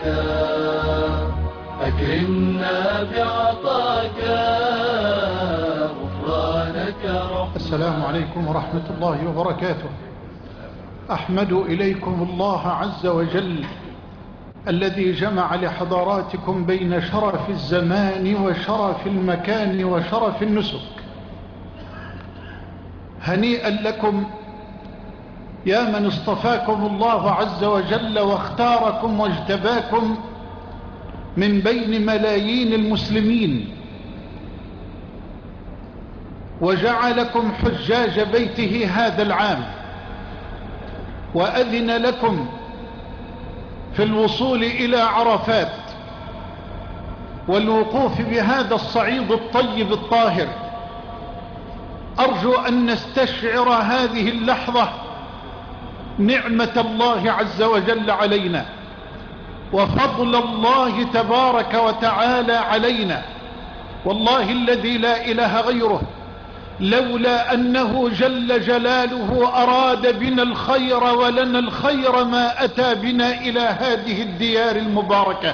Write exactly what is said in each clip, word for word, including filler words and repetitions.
أكرمنا بعطاك غفرانك رحمة. السلام عليكم ورحمة الله وبركاته. أحمد إليكم الله عز وجل الذي جمع لحضراتكم بين شرف الزمان وشرف المكان وشرف النسك. هنيئا لكم يا من اصطفاكم الله عز وجل واختاركم واجتباكم من بين ملايين المسلمين وجعلكم حجاج بيته هذا العام، وأذن لكم في الوصول إلى عرفات والوقوف بهذا الصعيد الطيب الطاهر. أرجو أن نستشعر هذه اللحظة نعمة الله عز وجل علينا وفضل الله تبارك وتعالى علينا. والله الذي لا إله غيره، لولا أنه جل جلاله أراد بنا الخير ولنا الخير ما أتى بنا إلى هذه الديار المباركة.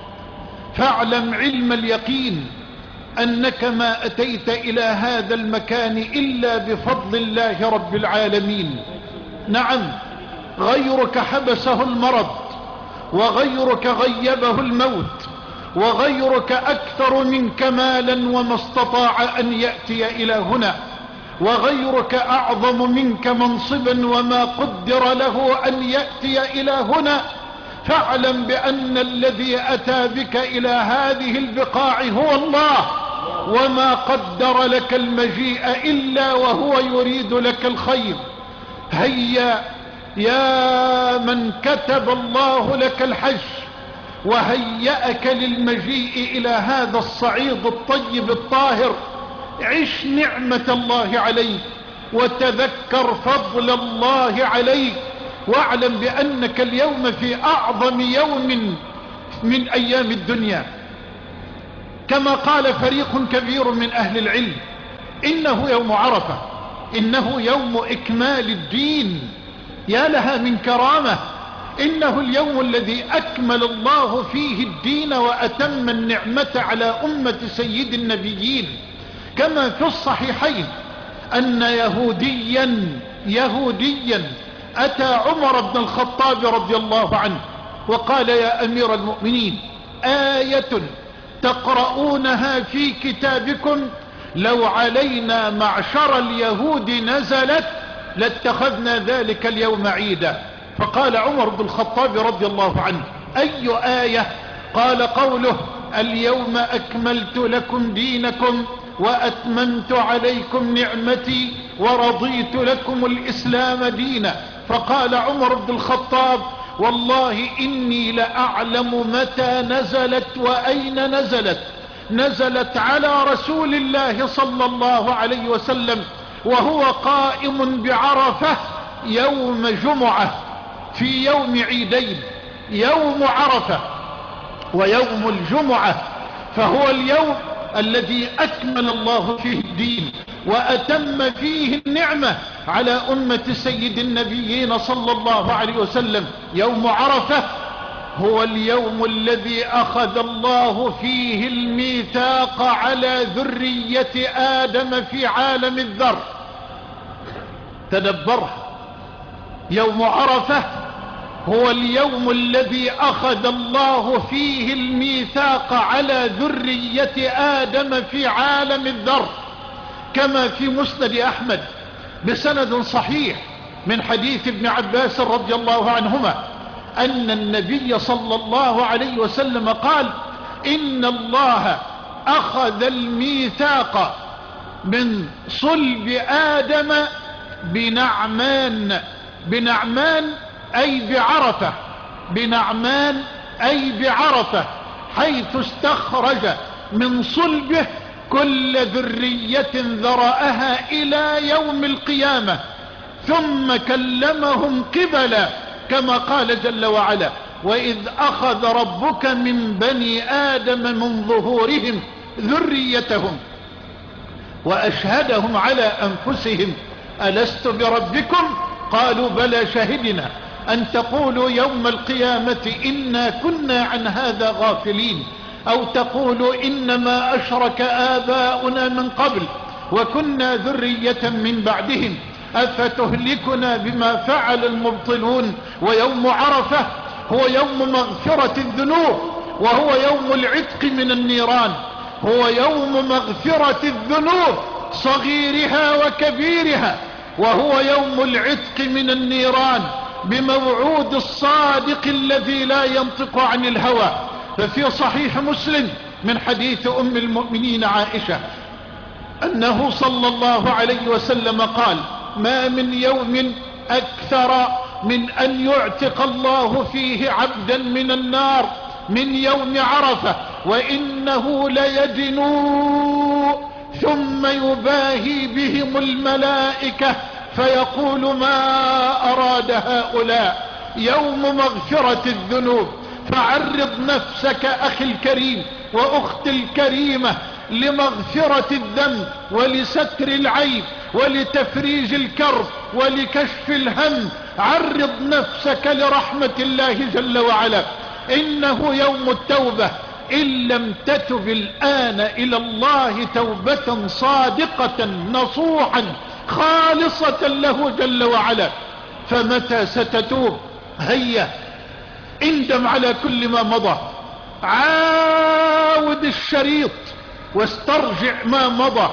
فاعلم علم اليقين أنك ما أتيت إلى هذا المكان إلا بفضل الله رب العالمين. نعم، غيرك حبسه المرض، وغيرك غيبه الموت، وغيرك أكثر منك مالا وما استطاع أن يأتي إلى هنا، وغيرك أعظم منك منصبا وما قدر له أن يأتي إلى هنا. فاعلم بأن الذي أتى بك إلى هذه البقاع هو الله، وما قدر لك المجيء إلا وهو يريد لك الخير. هيا يا من كتب الله لك الحج وهيأك للمجيء إلى هذا الصعيد الطيب الطاهر، عش نعمة الله عليك وتذكر فضل الله عليك، واعلم بأنك اليوم في أعظم يوم من أيام الدنيا. كما قال فريق كبير من أهل العلم: إنه يوم عرفة، إنه يوم إكمال الدين. يا لها من كرامة! إنه اليوم الذي أكمل الله فيه الدين وأتم النعمة على أمة سيد النبيين. كما في الصحيحين أن يهوديا يهوديا أتى عمر بن الخطاب رضي الله عنه وقال: يا أمير المؤمنين، آية تقرؤونها في كتابكم لو علينا معشر اليهود نزلت لاتخذنا ذلك اليوم عيدا. فقال عمر بن الخطاب رضي الله عنه: أي آية؟ قال: قوله: اليوم أكملت لكم دينكم وأتممت عليكم نعمتي ورضيت لكم الإسلام دينا. فقال عمر بن الخطاب: والله إني لأعلم متى نزلت وأين نزلت. نزلت على رسول الله صلى الله عليه وسلم وهو قائم بعرفة يوم جمعة في يوم عيدين، يوم عرفة ويوم الجمعة، فهو اليوم الذي أكمل الله فيه الدين وأتم فيه النعمة على أمة سيد النبيين صلى الله عليه وسلم. يوم عرفة هو اليوم الذي أخذ الله فيه الميثاق على ذرية آدم في عالم الذر. تدبرها، يوم عرفة هو اليوم الذي أخذ الله فيه الميثاق على ذرية آدم في عالم الذر. كما في مسند أحمد بسند صحيح من حديث ابن عباس رضي الله عنهما أن النبي صلى الله عليه وسلم قال: إن الله أخذ الميثاق من صلب آدم بنعمان. بنعمان أي بعرفة، بنعمان أي بعرفة، حيث استخرج من صلبه كل ذرية ذرأها إلى يوم القيامة، ثم كلمهم قبلا كما قال جل وعلا: وإذ أخذ ربك من بني آدم من ظهورهم ذريتهم وأشهدهم على أنفسهم ألست بربكم؟ قالوا بلى شهدنا أن تقولوا يوم القيامة إنا كنا عن هذا غافلين، أو تقولوا إنما أشرك آباؤنا من قبل وكنا ذرية من بعدهم أفتهلكنا بما فعل المبطلون. ويوم عرفة هو يوم مغفرة الذنوب، وهو يوم العتق من النيران، هو يوم مغفرة الذنوب صغيرها وكبيرها، وهو يوم العتق من النيران بموعود الصادق الذي لا ينطق عن الهوى. ففي صحيح مسلم من حديث أم المؤمنين عائشة أنه صلى الله عليه وسلم قال: ما من يوم أكثر من أن يعتق الله فيه عبدا من النار من يوم عرفة، وإنه ليدنو ثم يباهي بهم الملائكة فيقول: ما أراد هؤلاء؟ يوم مغفرة الذنوب. فعرض نفسك أخي الكريم وأختي الكريمة لمغفرة الذنب ولستر العيب ولتفريج الكرب ولكشف الهم. عرض نفسك لرحمة الله جل وعلا، إنه يوم التوبة. إن لم تتب الآن إلى الله توبة صادقة نصوحا خالصة له جل وعلا فمتى ستتوب؟ هيا اندم على كل ما مضى، عاود الشريط واسترجع ما مضى،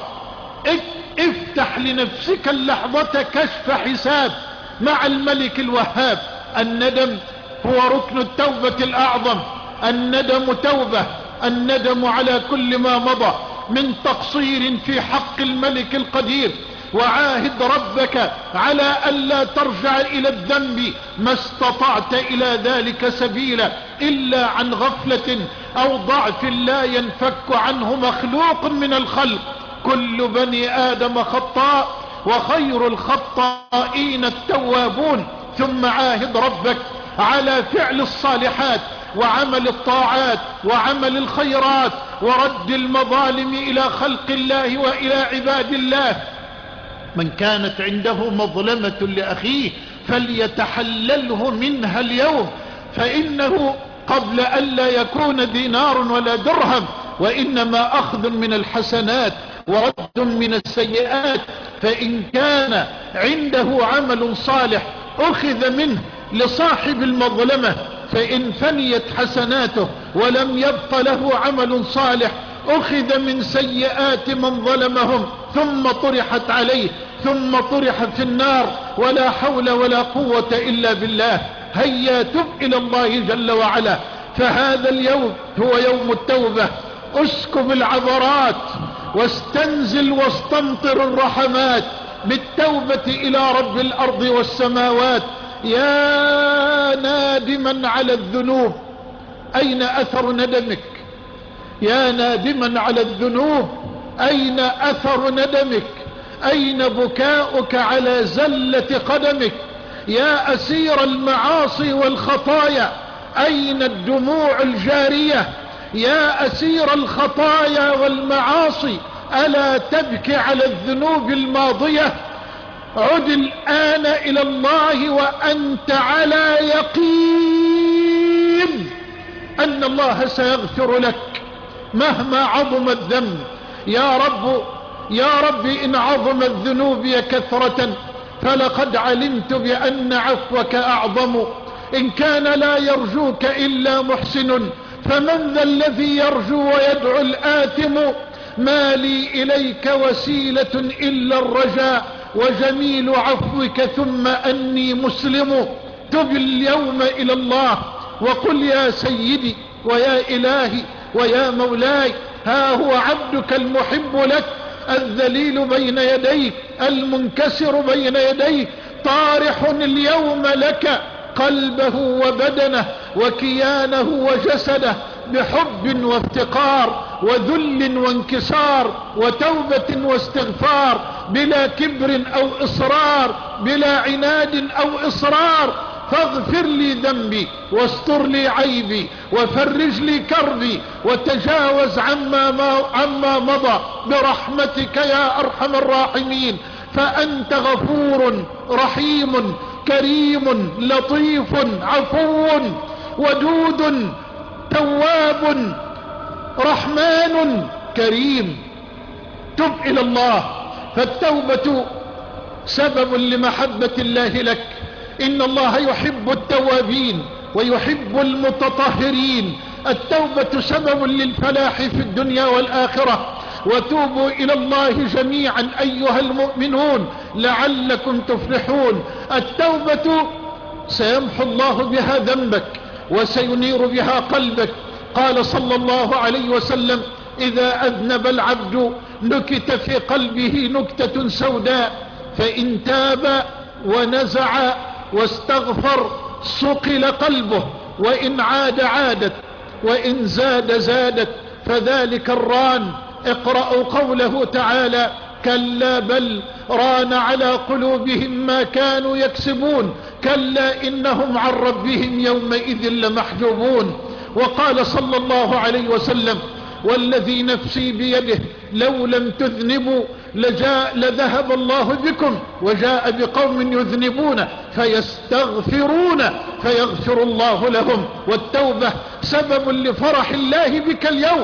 افتح لنفسك اللحظة كشف حساب مع الملك الوهاب. الندم هو ركن التوبة الأعظم. الندم توبة، الندم على كل ما مضى من تقصير في حق الملك القدير. وعاهد ربك على ألا ترجع إلى الذنب ما استطعت إلى ذلك سبيلا إلا عن غفلة أو ضعف لا ينفك عنه مخلوق من الخلق. كل بني آدم خطاء وخير الخطائين التوابون. ثم عاهد ربك على فعل الصالحات وعمل الطاعات وعمل الخيرات ورد المظالم إلى خلق الله وإلى عباد الله. من كانت عنده مظلمة لأخيه فليتحلله منها اليوم، فإنه قبل أن لا يكون دينار ولا درهم، وإنما أخذ من الحسنات ورد من السيئات. فإن كان عنده عمل صالح أخذ منه لصاحب المظلمة، فإن فنيت حسناته ولم يبق له عمل صالح أخذ من سيئات من ظلمهم ثم طرحت عليه ثم طرح في النار. ولا حول ولا قوة إلا بالله. هيا تب إلى الله جل وعلا، فهذا اليوم هو يوم التوبة. اسكب العبرات واستنزل واستمطر الرحمات بالتوبة إلى رب الأرض والسماوات. يا نادما على الذنوب، أين أثر ندمك؟ يا نادما على الذنوب، أين أثر ندمك؟ أين بكاؤك على زلة قدمك؟ يا أسير المعاصي والخطايا، أين الدموع الجارية؟ يا أسير الخطايا والمعاصي، ألا تبكي على الذنوب الماضية؟ عد الآن إلى الله وأنت على يقين أن الله سيغفر لك مهما عظم الذنب. يا رب يا رب إن عظم الذنوب كثرة فلقد علمت بأن عفوك أعظم. إن كان لا يرجوك إلا محسن فمن ذا الذي يرجو ويدعو الآثم؟ ما لي إليك وسيلة إلا الرجاء وجميل عفوك ثم أني مسلم. تب اليوم إلى الله وقل: يا سيدي ويا إلهي ويا مولاي، ها هو عبدك المحب لك الذليل بين يديك المنكسر بين يديك، طارح اليوم لك قلبه وبدنه وكيانه وجسده بحب وافتقار وذل وانكسار وتوبة واستغفار، بلا كبر أو إصرار، بلا عناد أو إصرار. فاغفر لي ذنبي واستر لي عيبي وفرج لي كربي وتجاوز عما, ما عما مضى برحمتك يا أرحم الراحمين. فأنت غفور رحيم كريم لطيف عفو ودود تواب رحمن كريم. تب إلى الله، فالتوبة سبب لمحبة الله لك. إن الله يحب التوابين ويحب المتطهرين. التوبة سبب للفلاح في الدنيا والآخرة. وتوبوا إلى الله جميعا أيها المؤمنون لعلكم تفلحون. التوبة سيمحو الله بها ذنبك وسينير بها قلبك. قال صلى الله عليه وسلم: إذا أذنب العبد نكت في قلبه نكتة سوداء، فإن تاب ونزع واستغفر صقل قلبه، وإن عاد عادت، وإن زاد زادت، فذلك الران. اقرأوا قوله تعالى: كلا بل ران على قلوبهم ما كانوا يكسبون، كلا إنهم عن ربهم يومئذ لمحجوبون. وقال صلى الله عليه وسلم: والذي نفسي بيده لو لم تذنبوا لجاء لذهب الله بكم وجاء بقوم يذنبون فيستغفرون فيغفر الله لهم. والتوبة سبب لفرح الله بك اليوم،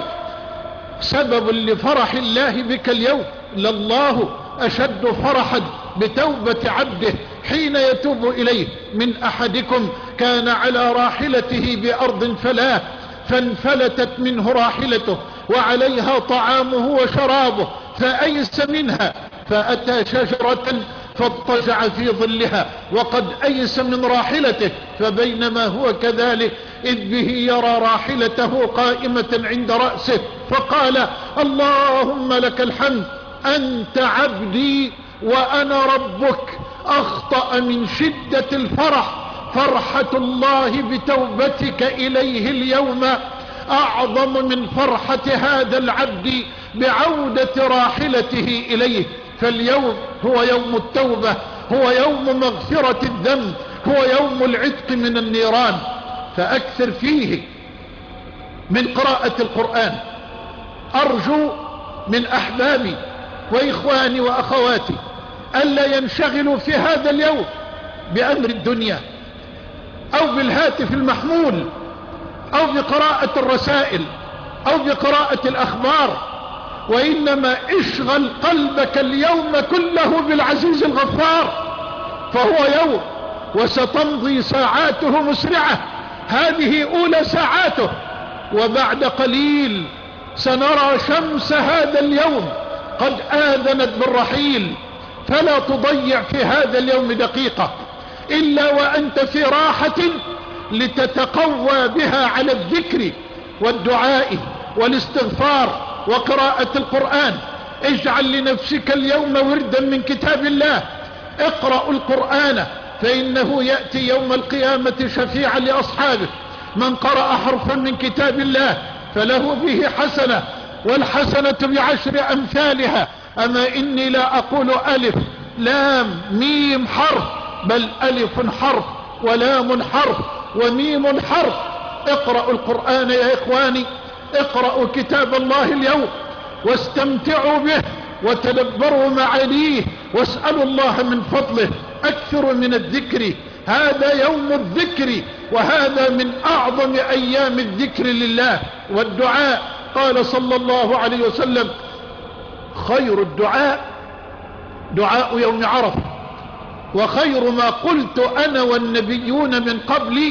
سبب لفرح الله بك اليوم. لله أشد فرحا بتوبة عبده حين يتوب إليه من أحدكم كان على راحلته بأرض فلاة فانفلتت منه راحلته وعليها طعامه وشرابه فأيس منها فأتى شجرة فاضطجع في ظلها وقد أيس من راحلته، فبينما هو كذلك إذ به يرى راحلته قائمة عند رأسه فقال: اللهم لك الحمد، أنت عبدي وأنا ربك. أخطأ من شدة الفرح. فرحة الله بتوبتك إليه اليوم أعظم من فرحة هذا العبد بعودة راحلته إليه. فاليوم هو يوم التوبة، هو يوم مغفرة الذنب، هو يوم العتق من النيران. فأكثر فيه من قراءة القرآن. أرجو من أحبابي وإخواني وأخواتي ألا ينشغلوا في هذا اليوم بأمر الدنيا أو بالهاتف المحمول أو بقراءة الرسائل أو بقراءة الأخبار، وإنما اشغل قلبك اليوم كله بالعزيز الغفار، فهو يوم وستمضي ساعاته مسرعة. هذه أولى ساعاته، وبعد قليل سنرى شمس هذا اليوم قد آذنت بالرحيل. فلا تضيع في هذا اليوم دقيقة إلا وأنت في راحة لتتقوى بها على الذكر والدعاء والاستغفار وقراءة القرآن. اجعل لنفسك اليوم وردا من كتاب الله. اقرأ القرآن فإنه يأتي يوم القيامة شفيعا لأصحابه. من قرأ حرفا من كتاب الله فله به حسنة، والحسنة بعشر أمثالها. أما إني لا أقول ألف لام ميم حرف، بل ألف حرف ولام حرف وميم حرف. اقرأوا القرآن يا إخواني، اقرأوا كتاب الله اليوم واستمتعوا به وتدبروا معانيه واسألوا الله من فضله. أكثروا من الذكر، هذا يوم الذكر، وهذا من أعظم أيام الذكر لله والدعاء. قال صلى الله عليه وسلم: خير الدعاء دعاء يوم عرفة، وخير ما قلت أنا والنبيون من قبلي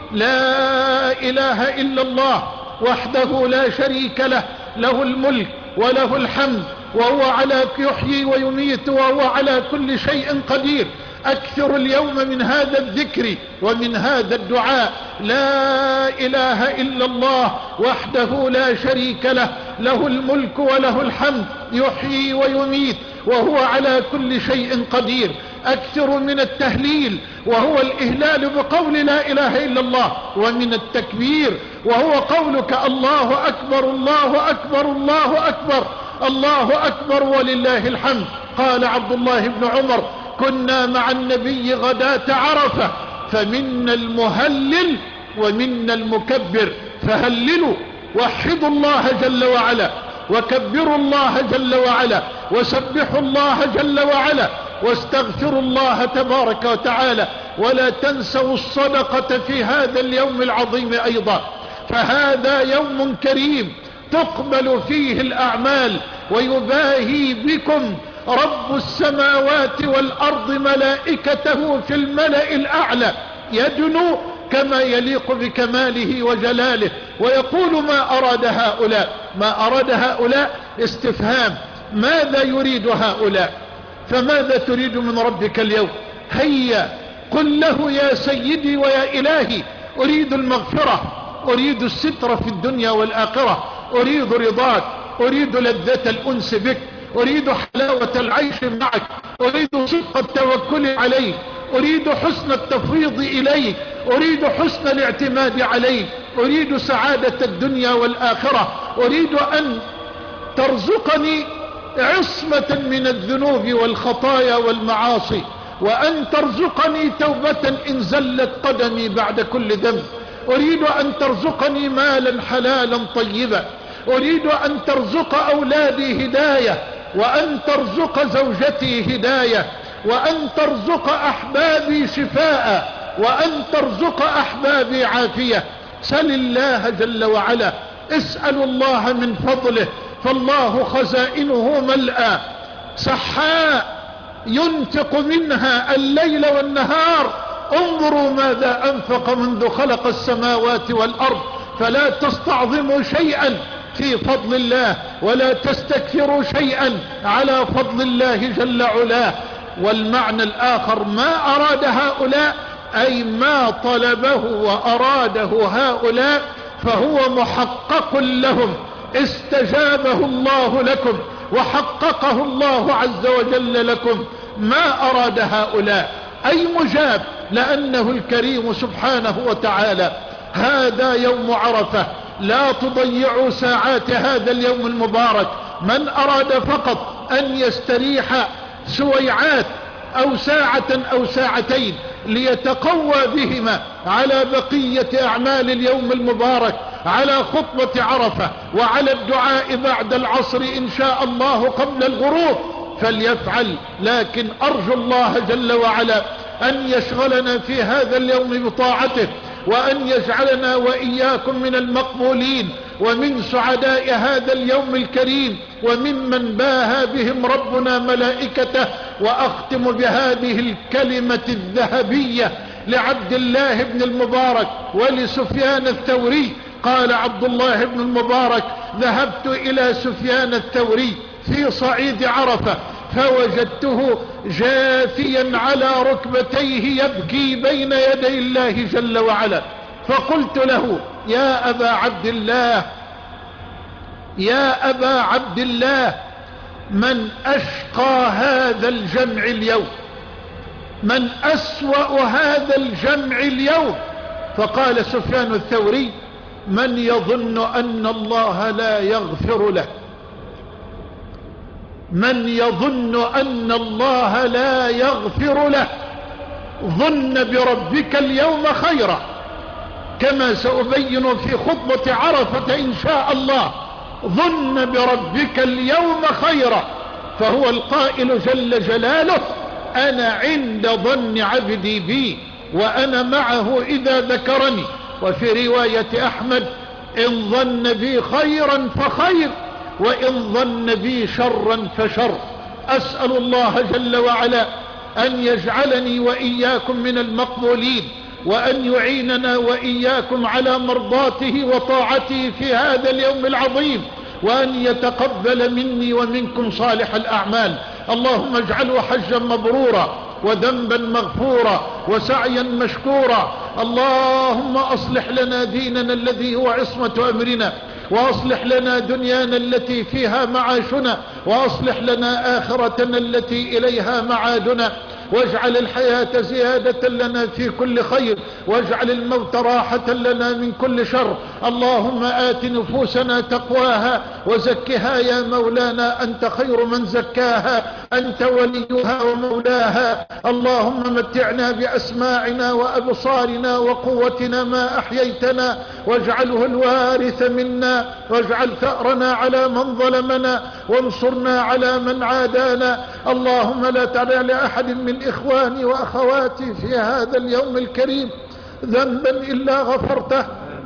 لا إله إلا الله وحده لا شريك له، له الملك وله الحمد وهو على يحيي ويميت وهو على كل شيء قدير. أكثر اليوم من هذا الذكر ومن هذا الدعاء: لا إله إلا الله وحده لا شريك له، له الملك وله الحمد يحيي ويميت وهو على كل شيء قدير. أكثر من التهليل وهو الإهلال بقول لا إله إلا الله، ومن التكبير وهو قولك الله أكبر الله أكبر الله أكبر الله أكبر ولله الحمد. قال عبد الله بن عمر: كنا مع النبي غداة عرفة فمنا المهلل ومنا المكبر، فهللوا وحدوا الله جل وعلا وكبروا الله جل وعلا وسبحوا الله جل وعلا واستغفروا الله تبارك وتعالى. ولا تنسوا الصدقة في هذا اليوم العظيم أيضا، فهذا يوم كريم تقبل فيه الأعمال، ويباهي بكم رب السماوات والأرض ملائكته في الملأ الأعلى يدنو كما يليق بكماله وجلاله، ويقول ما أراد هؤلاء. ما أراد هؤلاء استفهام، ماذا يريد هؤلاء؟ فماذا تريد من ربك اليوم؟ هيا قل له يا سيدي ويا إلهي أريد المغفرة، أريد الستر في الدنيا والآخرة، أريد رضاك، أريد لذة الأنس بك، أريد حلاوة العيش معك، أريد صدق التوكل عليك، أريد حسن التفويض إليك، أريد حسن الاعتماد عليك، أريد سعادة الدنيا والآخرة، أريد أن ترزقني عصمة من الذنوب والخطايا والمعاصي، وأن ترزقني توبة إن زلت قدمي بعد كل ذنب، أريد أن ترزقني مالا حلالا طيبا، أريد أن ترزق أولادي هداية، وأن ترزق زوجتي هداية، وأن ترزق أحبابي شفاء، وأن ترزق أحبابي عافية. سل الله جل وعلا، اسأل الله من فضله، فالله خزائنه ملأى سحاء ينفق منها الليل والنهار. انظروا ماذا أنفق منذ خلق السماوات والأرض، فلا تستعظموا شيئا في فضل الله، ولا تستكثروا شيئا على فضل الله جل علاه. والمعنى الآخر ما أراد هؤلاء أي ما طلبه وأراده هؤلاء فهو محقق لهم، استجابه الله لكم وحققه الله عز وجل لكم. ما أراد هؤلاء أي مجاب، لأنه الكريم سبحانه وتعالى. هذا يوم عرفة، لا تضيعوا ساعات هذا اليوم المبارك. من أراد فقط أن يستريح سويعات أو ساعة أو ساعتين ليتقوى بهما على بقية أعمال اليوم المبارك، على خطبة عرفة وعلى الدعاء بعد العصر إن شاء الله قبل الغروب، فليفعل. لكن أرجو الله جل وعلا أن يشغلنا في هذا اليوم بطاعته، وأن يجعلنا وإياكم من المقبولين ومن سعداء هذا اليوم الكريم، وممن باهى بهم ربنا ملائكته. وأختم بهذه الكلمة الذهبية لعبد الله بن المبارك ولسفيان الثوري. قال عبد الله بن المبارك: ذهبت إلى سفيان الثوري في صعيد عرفة فوجدته جاثيا على ركبتيه يبكي بين يدي الله جل وعلا، فقلت له: يا أبا عبد الله يا أبا عبد الله من أشقى هذا الجمع اليوم؟ من أسوأ هذا الجمع اليوم؟ فقال سفيان الثوري: من يظن أن الله لا يغفر له، من يظن أن الله لا يغفر له ظن بربك اليوم خيرا، كما سأبين في خطبة عرفة إن شاء الله. ظن بربك اليوم خيرا، فهو القائل جل جلاله: أنا عند ظن عبدي بي وأنا معه إذا ذكرني. وفي رواية أحمد: إن ظن بي خيرا فخير، وإن ظن بي شرا فشر. أسأل الله جل وعلا أن يجعلني وإياكم من المقبولين، وأن يعيننا وإياكم على مرضاته وطاعته في هذا اليوم العظيم، وأن يتقبل مني ومنكم صالح الأعمال. اللهم اجعله حجا مبرورا وذنبا مغفورا وسعيا مشكورا. اللهم أصلح لنا ديننا الذي هو عصمة أمرنا، وأصلح لنا دنيانا التي فيها معاشنا، وأصلح لنا آخرتنا التي إليها معادنا، واجعل الحياة زيادة لنا في كل خير، واجعل الموت راحة لنا من كل شر. اللهم آت نفوسنا تقواها وزكها يا مولانا، أنت خير من زكاها، أنت وليها ومولاها. اللهم متعنا بأسماعنا وأبصارنا وقوتنا ما أحييتنا، واجعله الوارث منا، واجعل ثأرنا على من ظلمنا، وانصرنا على من عادانا. اللهم لا تدع لأحد من إخواني وأخواتي في هذا اليوم الكريم ذنبا إلا غفرته،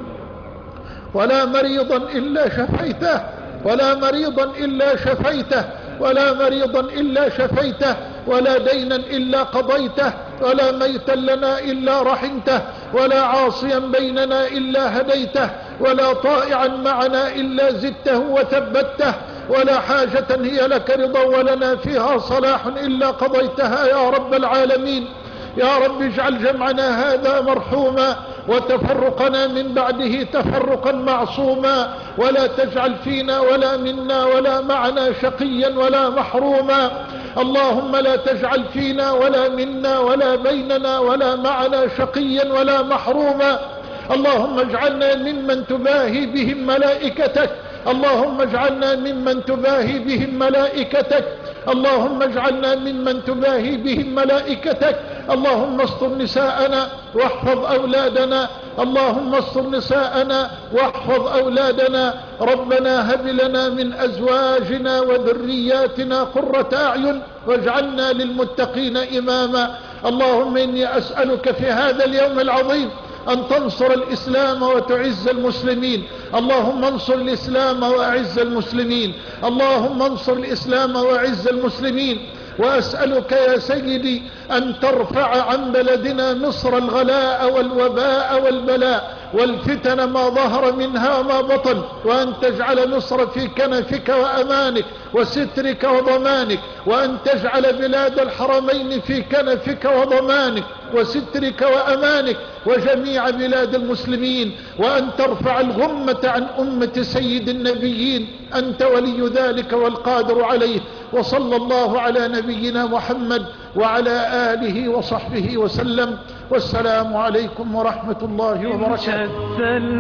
ولا مريضا إلا شفيته، ولا مريضا إلا شفيته، ولا مريضا إلا شفيته، ولا دينا إلا قضيته، ولا ميتا لنا إلا رحمته، ولا عاصيا بيننا إلا هديته، ولا طائعا معنا إلا زدته وثبته، ولا حاجة هي لك رضا ولنا فيها صلاح إلا قضيتها يا رب العالمين. يا رب اجعل جمعنا هذا مرحوما، وتفرقنا من بعده تفرقا معصوما، ولا تجعل فينا ولا منا ولا معنا شقيا ولا محروما. اللهم لا تجعل فينا ولا منا ولا بيننا ولا معنا شقيا ولا محروما. اللهم اجعلنا ممن تباهي بهم ملائكتك، اللهم اجعلنا ممن تباهي بهم ملائكتك، اللهم اجعلنا ممن تباهي بهم ملائكتك. اللهم استر نساءنا واحفظ أولادنا، اللهم استر نساءنا واحفظ أولادنا. ربنا هب لنا من أزواجنا وذرياتنا قرة أعين واجعلنا للمتقين إماما. اللهم إني أسألك في هذا اليوم العظيم أن تنصر الإسلام وتعز المسلمين. اللهم انصر الإسلام وأعز المسلمين، اللهم انصر الإسلام وأعز المسلمين. وأسألك يا سيدي أن ترفع عن بلدنا مصر الغلاء والوباء والبلاء والفتن ما ظهر منها وما بطن، وأن تجعل مصر في كنفك وأمانك وسترك وضمانك، وأن تجعل بلاد الحرمين في كنفك وضمانك وسترك وأمانك وجميع بلاد المسلمين، وأن ترفع الغمة عن أمة سيد النبيين. أنت ولي ذلك والقادر عليه. وصلى الله على نبينا محمد وعلى آله وصحبه وسلم، والسلام عليكم ورحمة الله وبركاته. شتى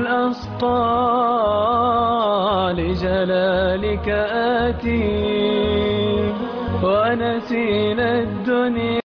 الأسقى لجلالك آتي ونسينا الدنيا.